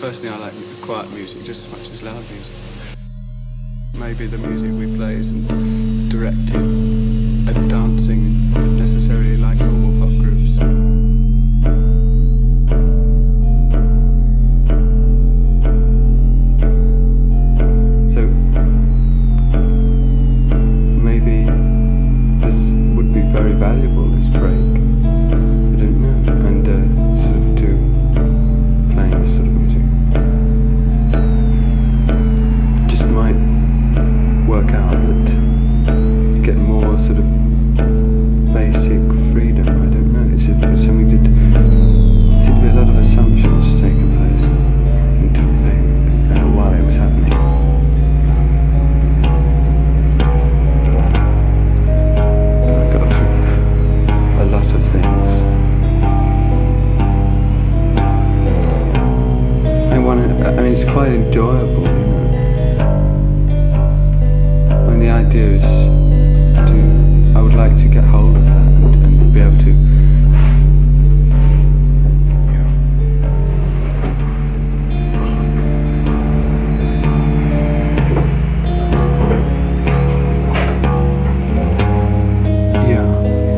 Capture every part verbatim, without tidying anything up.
personally I like quiet music just as much as loud music. Maybe the music we play isn't directed at dancing necessarily like normal pop groups. So maybe this would be very valuable, this break. I don't know. And uh, sort of to playing this sort of music just might work out that you get more sort of basic freedom. I don't know. It's, it's something that there seemed to be a lot of assumptions taking place into uh, while it was happening. I got through a lot of things. I want to. I mean, it's quite enjoyable, you know. And the idea is to, I would like to get hold of that and, and be able to yeah.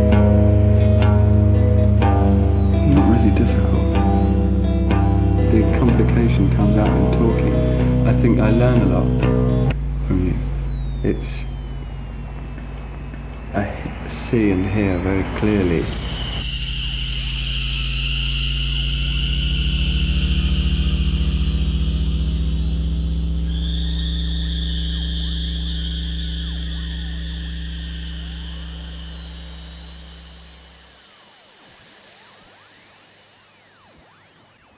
It's not really difficult. The complication comes out in talking. I think I learn a lot from you. It's, I see and hear very clearly